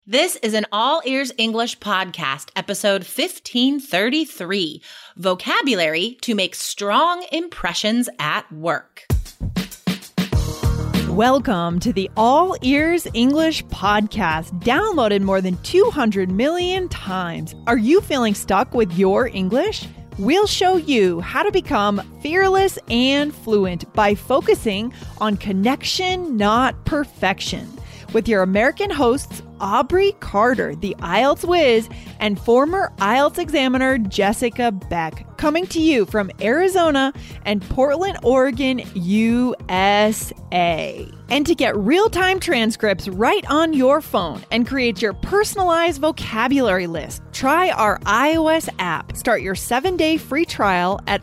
This is an All Ears English podcast, episode 1533, Vocabulary to Make Strong Impressions at Work. Welcome to the All Ears English podcast, downloaded more than 200 million times. Are you feeling stuck with your English? We'll show you how to become fearless and fluent by focusing on connection, not perfection. With your American hosts, Aubrey Carter, the IELTS whiz, and former IELTS examiner Jessica Beck, coming to you from Arizona and Portland, Oregon, USA. And to get real-time transcripts right on your phone and create your personalized vocabulary list, try our iOS app. Start your 7-day free trial at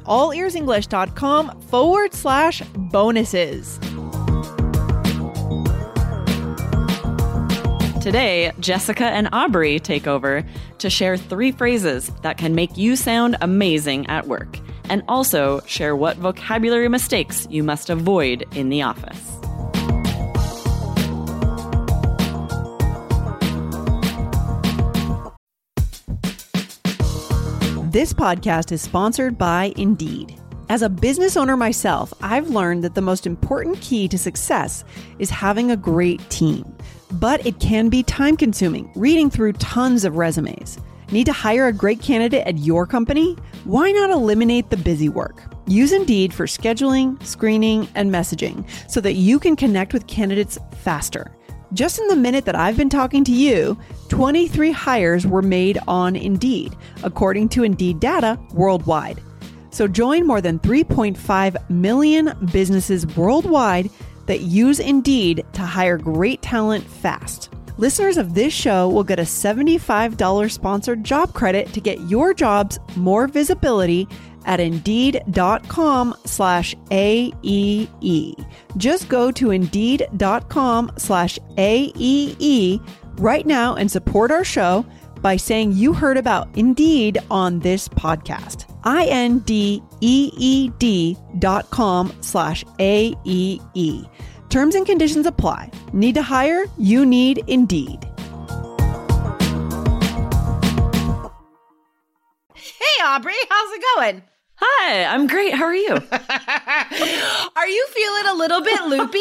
allearsenglish.com/bonuses. Today, Jessica and Aubrey take over to share 3 phrases that can make you sound amazing at work, and also share what vocabulary mistakes you must avoid in the office. This podcast is sponsored by Indeed. As a business owner myself, I've learned that the most important key to success is having a great team. But it can be time-consuming, reading through tons of resumes. Need to hire a great candidate at your company? Why not eliminate the busy work? Use Indeed for scheduling, screening, and messaging so that you can connect with candidates faster. Just in the minute that I've been talking to you, 23 hires were made on Indeed, according to Indeed data worldwide. So join more than 3.5 million businesses worldwide that use Indeed to hire great talent fast. Listeners of this show will get a $75 sponsored job credit to get your jobs more visibility at Indeed.com/AEE. Just go to Indeed.com/AEE right now and support our show by saying you heard about Indeed on this podcast. INDEED.com/AEE. Terms and conditions apply. Need to hire? You need Indeed. Hey, Aubrey, how's it going? Hi, I'm great. How are you? Are you feeling a little bit loopy?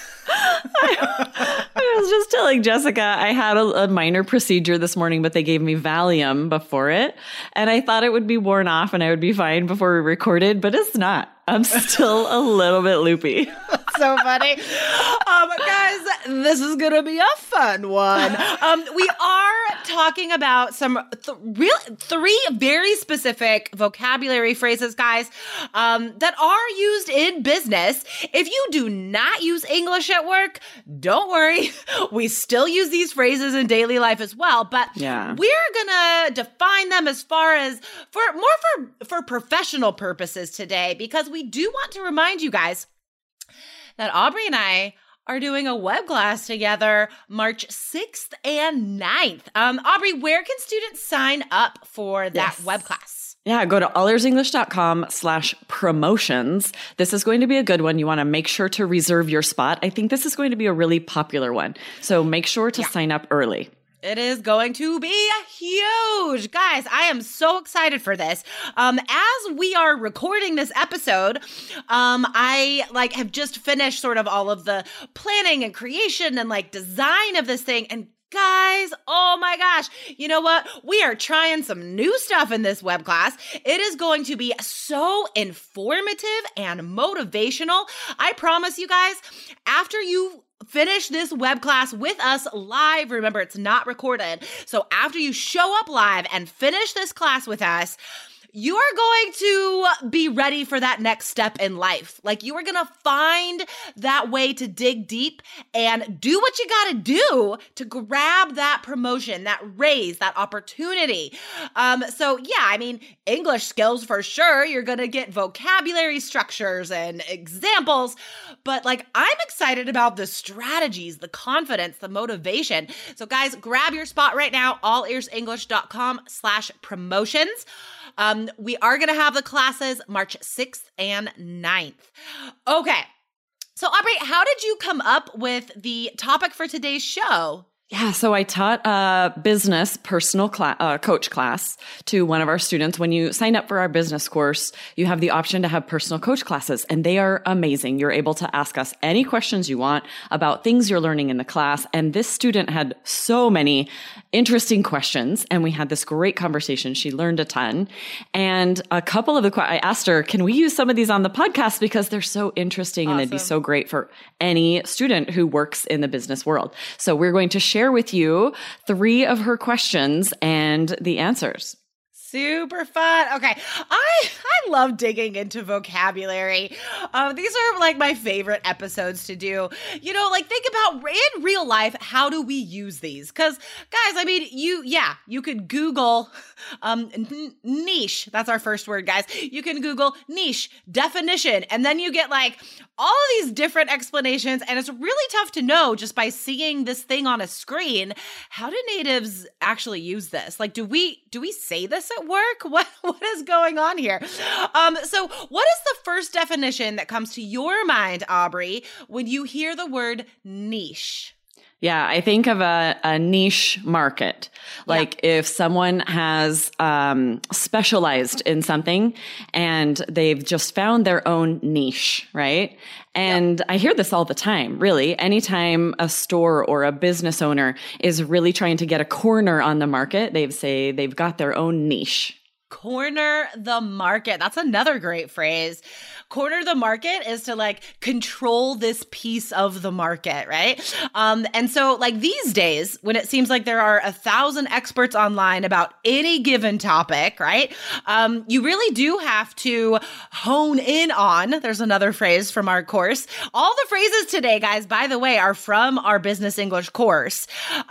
I was just telling Jessica I had a minor procedure this morning, but they gave me Valium before it. And I thought it would be worn off and I would be fine before we recorded, but it's not. I'm still a little bit loopy. So funny. Guys, this is going to be a fun one. We are talking about some three very specific vocabulary phrases, guys, that are used in business. If you do not use English at work, don't worry. We still use these phrases in daily life as well, but we're going to define them as far as for professional purposes today, because we do want to remind you guys that Aubrey and I are doing a web class together March 6th and 9th. Aubrey, where can students sign up for that web class? Yeah, go to allearsenglish.com/promotions. This is going to be a good one. You want to make sure to reserve your spot. I think this is going to be a really popular one. So make sure to sign up early. It is going to be huge. Guys, I am so excited for this. As we are recording this episode, I have just finished sort of all of the planning and creation and design of this thing. And guys, oh my gosh, you know what? We are trying some new stuff in this web class. It is going to be so informative and motivational. I promise you guys, after you finish this web class with us live. Remember, it's not recorded. So after you show up live and finish this class with us, you are going to be ready for that next step in life. You are going to find that way to dig deep and do what you got to do to grab that promotion, that raise, that opportunity. English skills for sure. You're going to get vocabulary structures and examples, but I'm excited about the strategies, the confidence, the motivation. So guys, grab your spot right now, allearsenglish.com/promotions. We are going to have the classes March 6th and 9th. Okay. So Aubrey, how did you come up with the topic for today's show? Yeah, so I taught a business personal coach class to one of our students. When you sign up for our business course, you have the option to have personal coach classes, and they are amazing. You're able to ask us any questions you want about things you're learning in the class. And this student had so many interesting questions, and we had this great conversation. She learned a ton. And a couple of I asked her, can we use some of these on the podcast because they're so interesting and they'd be so great for any student who works in the business world. So we're going to share with you 3 of her questions and the answers. Super fun. Okay. I love digging into vocabulary. These are like my favorite episodes to do. You know, like think about in real life, how do we use these? Because guys, I mean, you could Google niche. That's our first word, guys. You can Google niche definition, and then you get like all of these different explanations. And it's really tough to know just by seeing this thing on a screen. How do natives actually use this? Like, do we say this at work? What is going on here? So what is the first definition that comes to your mind, Aubrey, when you hear the word niche? Yeah, I think of a niche market. Like if someone has specialized in something and they've just found their own niche, right? And I hear this all the time, really. Anytime a store or a business owner is really trying to get a corner on the market, they say they've got their own niche. Corner the market. That's another great phrase. Corner the market is to like control this piece of the market, right? And so like these days, when it seems like there are 1,000 experts online about any given topic, right? You really do have to hone in on, there's another phrase from our course. All the phrases today, guys, by the way, are from our business English course,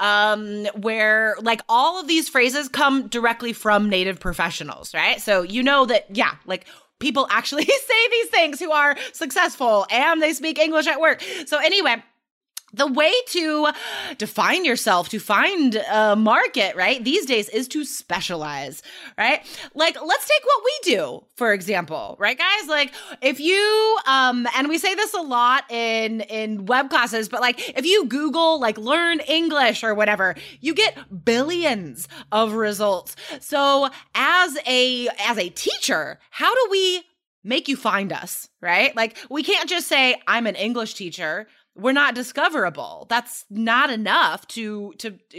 where like all of these phrases come directly from native professionals, right? So you know that, like people actually say these things who are successful and they speak English at work. So anyway, the way to define yourself, to find a market, right, these days is to specialize, right? Like, let's take what we do, for example, right, guys? Like, if you, and we say this a lot in web classes, but like, if you Google, like, learn English or whatever, you get billions of results. So as a teacher, how do we make you find us, right? Like, we can't just say, I'm an English teacher. We're not discoverable. That's not enough to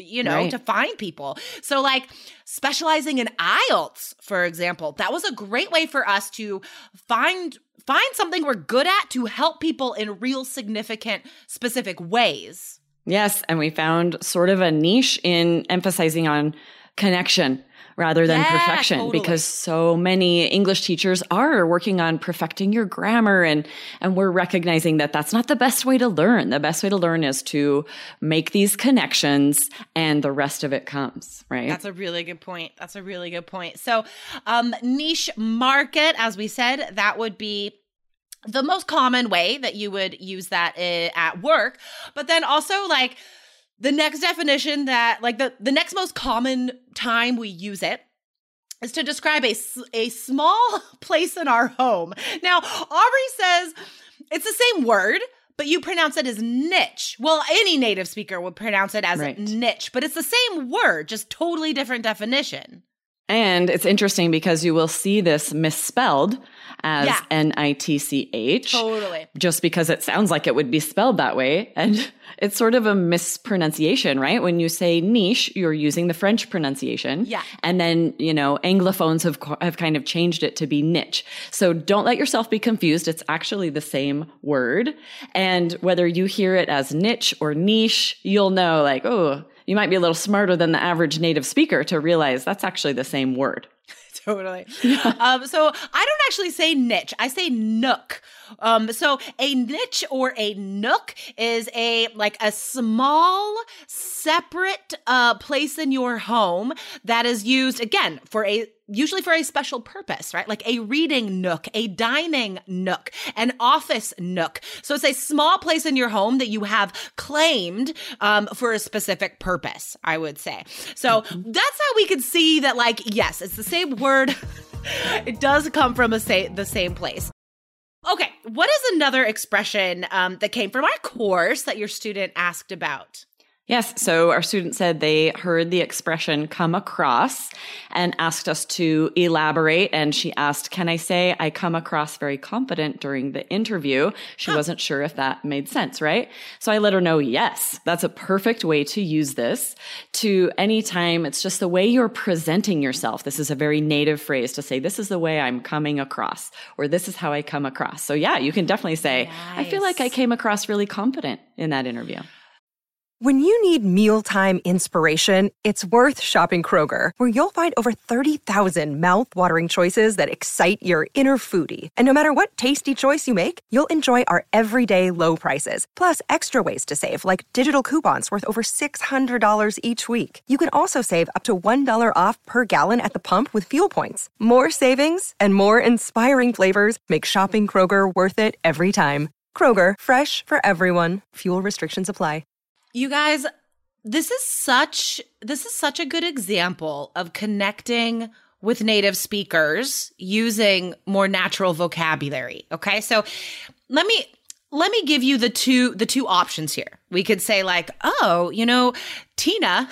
find people. So like specializing in IELTS, for example, that was a great way for us to find something we're good at to help people in real significant, specific ways. Yes. And we found sort of a niche in emphasizing on connection rather than perfection, totally. Because so many English teachers are working on perfecting your grammar, and we're recognizing that that's not the best way to learn. The best way to learn is to make these connections, and the rest of it comes, right? That's a really good point. So niche market, as we said, that would be the most common way that you would use that at work. But then also like the next definition that like the next most common time we use it is to describe a small place in our home. Now, Aubrey says it's the same word, but you pronounce it as niche. Well, any native speaker would pronounce it as niche, but it's the same word, just totally different definition. And it's interesting because you will see this misspelled as N-I-T-C-H. Totally. Just because it sounds like it would be spelled that way. And it's sort of a mispronunciation, right? When you say niche, you're using the French pronunciation. Yeah. And then, Anglophones have kind of changed it to be niche. So don't let yourself be confused. It's actually the same word. And whether you hear it as niche or niche, you'll know like, oh, you might be a little smarter than the average native speaker to realize that's actually the same word. Totally. So I don't actually say niche. I say nook. So a niche or a nook is a small, separate place in your home that is used, again, usually for a special purpose, right? Like a reading nook, a dining nook, an office nook. So it's a small place in your home that you have claimed for a specific purpose, I would say. So that's how we could see that, like, yes, it's the same word. It does come from the same place. Okay, what is another expression that came from our course that your student asked about? Yes. So our student said they heard the expression come across and asked us to elaborate. And she asked, can I say I come across very competent during the interview? She wasn't sure if that made sense, right? So I let her know, yes, that's a perfect way to use this to anytime. It's just the way you're presenting yourself. This is a very native phrase to say, this is the way I'm coming across, or this is how I come across. So yeah, you can definitely say, Nice. I feel like I came across really competent in that interview. When you need mealtime inspiration, it's worth shopping Kroger, where you'll find over 30,000 mouth-watering choices that excite your inner foodie. And no matter what tasty choice you make, you'll enjoy our everyday low prices, plus extra ways to save, like digital coupons worth over $600 each week. You can also save up to $1 off per gallon at the pump with fuel points. More savings and more inspiring flavors make shopping Kroger worth it every time. Kroger, fresh for everyone. Fuel restrictions apply. You guys, this is such a good example of connecting with native speakers using more natural vocabulary. Okay? So let me give you the two options here. We could say like, oh, Tina,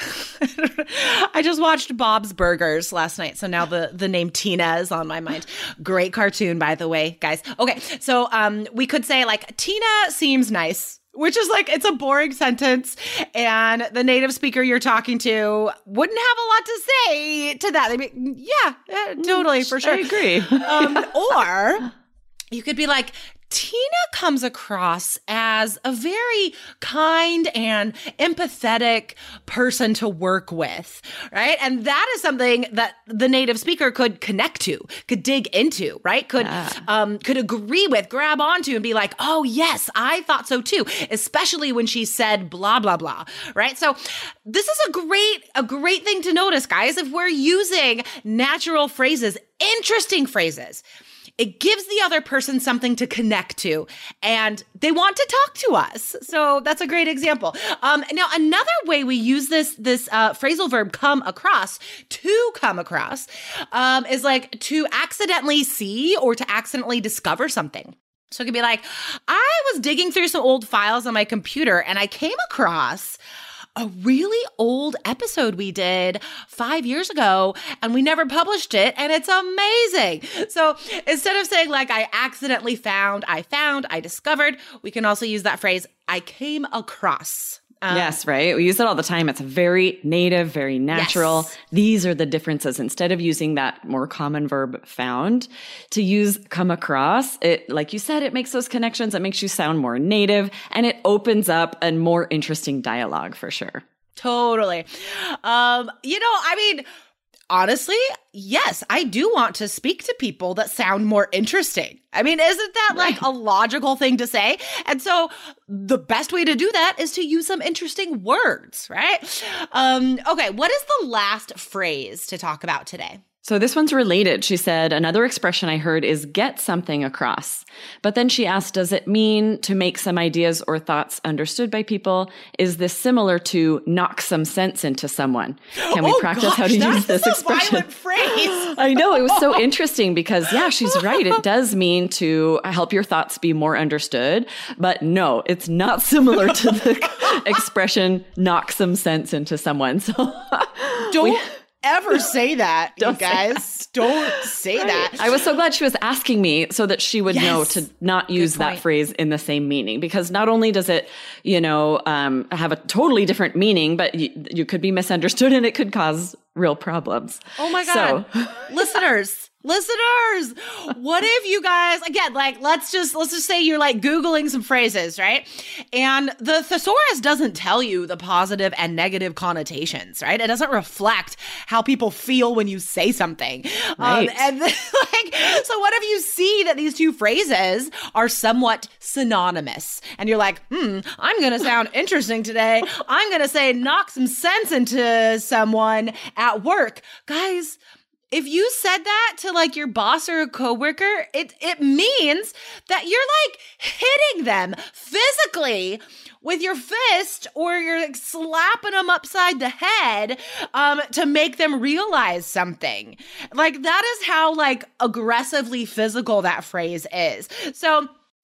I just watched Bob's Burgers last night. So now the name Tina is on my mind. Great cartoon, by the way, guys. Okay. So we could say like, Tina seems nice. Which is like, it's a boring sentence, and the native speaker you're talking to wouldn't have a lot to say to that. They'd be, yeah, totally, for sure. I agree. Or you could be like, Tina comes across as a very kind and empathetic person to work with, right? And that is something that the native speaker could connect to, could dig into, right? Could agree with, grab onto, and be like, oh yes, I thought so too, especially when she said blah, blah, blah, right? So this is a great thing to notice, guys. If we're using natural phrases, interesting phrases, it gives the other person something to connect to, and they want to talk to us. So that's a great example. Now, another way we use this phrasal verb come across, is like to accidentally see or to accidentally discover something. So it could be like, I was digging through some old files on my computer and I came across a really old episode we did 5 years ago, and we never published it, and it's amazing. So instead of saying like I accidentally found, I discovered, we can also use that phrase, I came across. Yes, right. We use it all the time. It's very native, very natural. Yes. These are the differences. Instead of using that more common verb found, to use come across, it, like you said, it makes those connections. It makes you sound more native, and it opens up a more interesting dialogue for sure. Totally. Honestly, yes, I do want to speak to people that sound more interesting. I mean, isn't that like a logical thing to say? And so the best way to do that is to use some interesting words, right? Okay, what is the last phrase to talk about today? So this one's related. She said, another expression I heard is get something across. But then she asked, does it mean to make some ideas or thoughts understood by people? Is this similar to knock some sense into someone? Can we practice how to use this expression? Violent phrase. I know. It was so interesting because, yeah, she's right. It does mean to help your thoughts be more understood. But no, it's not similar to the expression knock some sense into someone. So don't ever say that, you guys. Don't say right. that. I was so glad she was asking me so that she would know to not use that phrase in the same meaning, because not only does it, have a totally different meaning, but you could be misunderstood and it could cause real problems. Oh my God. So. Listeners, what if you guys, again, like, let's just say you're like Googling some phrases, right? And the thesaurus doesn't tell you the positive and negative connotations, right? It doesn't reflect how people feel when you say something. Right. So what if you see that these two phrases are somewhat synonymous and you're like, I'm going to sound interesting today. I'm going to say knock some sense into someone at work. Guys, if you said that to like your boss or a coworker, it means that you're like hitting them physically with your fist, or you're like slapping them upside the head to make them realize something. Like that is how like aggressively physical that phrase is. So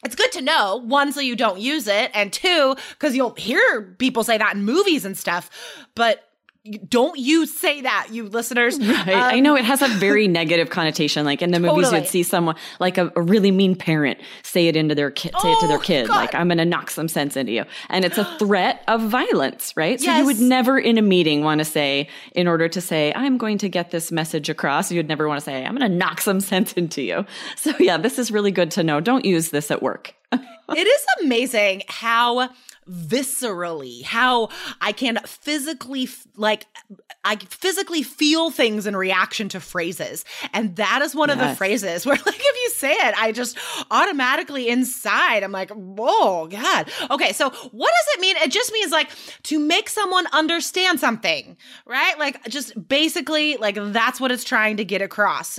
it's good to know, one, so you don't use it, and two, because you'll hear people say that in movies and stuff, but don't you say that, you listeners. Right. I know it has a very negative connotation. Like in the movies, you'd see someone like a really mean parent say it into their say it to their kid, God. Like, I'm going to knock some sense into you. And it's a threat of violence, right? So you would never in a meeting want to say, in order to say, I'm going to get this message across, you'd never want to say, I'm going to knock some sense into you. So yeah, this is really good to know. Don't use this at work. It is amazing how viscerally, how I can physically, I physically feel things in reaction to phrases. And that is one of the phrases where, like, if you say it, I just automatically inside, I'm like, whoa, God. Okay, so what does it mean? It just means, like, to make someone understand something, right? Like, just basically, like, that's what it's trying to get across.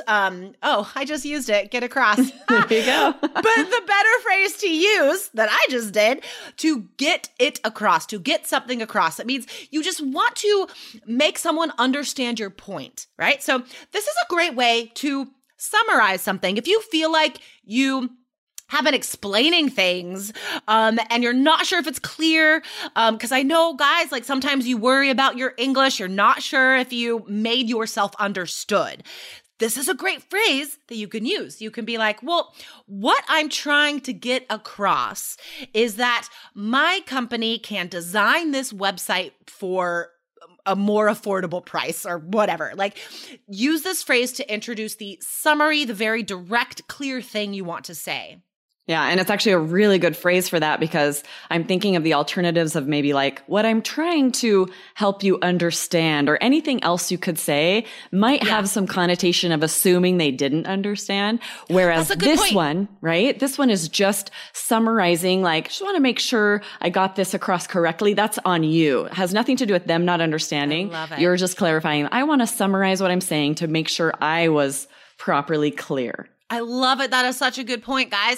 I just used it, get across. There you go. But the better phrase to use that I just did, to get it across, to get something across. It means you just want to make someone understand your point, right? So this is a great way to summarize something. If you feel like you have been explaining things and you're not sure if it's clear, because I know, guys, like sometimes you worry about your English. You're not sure if you made yourself understood. This is a great phrase that you can use. You can be like, well, what I'm trying to get across is that my company can design this website for a more affordable price or whatever. Like, use this phrase to introduce the summary, the very direct, clear thing you want to say. Yeah. And it's actually a really good phrase for that, because I'm thinking of the alternatives of maybe like what I'm trying to help you understand, or anything else you could say might have some connotation of assuming they didn't understand. Whereas this one, right? This one is just summarizing, like, just want to make sure I got this across correctly. That's on you. It has nothing to do with them not understanding. I love it. You're just clarifying. I want to summarize what I'm saying to make sure I was properly clear. I love it. That is such a good point, guys.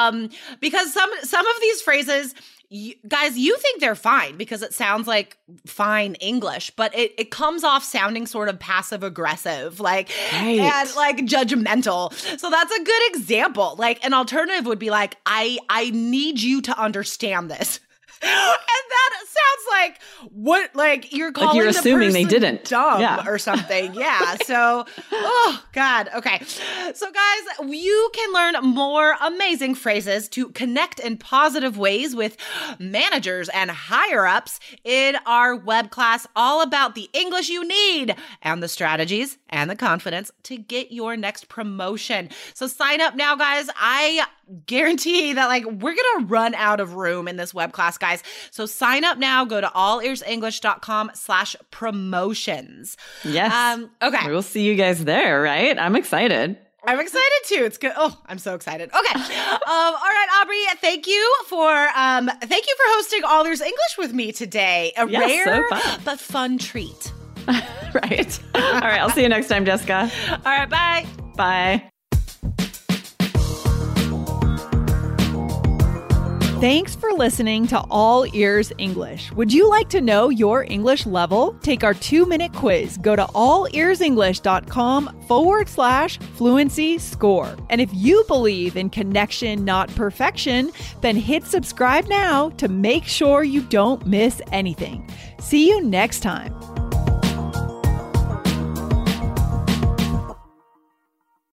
Because some of these phrases, guys, you think they're fine because it sounds like fine English, but it comes off sounding sort of passive aggressive, like, and like judgmental. So that's a good example. Like, an alternative would be like, I need you to understand this. And that sounds like what, like you're calling, like you're assuming they didn't, dumb or something. Yeah. So, oh God. Okay. So guys, you can learn more amazing phrases to connect in positive ways with managers and higher ups in our web class, all about the English you need and the strategies and the confidence to get your next promotion. So sign up now, guys. I guarantee that, like, we're going to run out of room in this web class, guys. So sign up now. Go to allearsenglish.com/promotions. Yes. Okay. We'll see you guys there, right? I'm excited. I'm excited too. It's good. Oh, I'm so excited. Okay. All right, Aubrey, thank you for hosting All Ears English with me today. A rare but fun treat. Right. All right. I'll see you next time, Jessica. All right. Bye. Bye. Thanks for listening to All Ears English. Would you like to know your English level? Take our 2-minute quiz. Go to allearsenglish.com/fluency score. And if you believe in connection, not perfection, then hit subscribe now to make sure you don't miss anything. See you next time.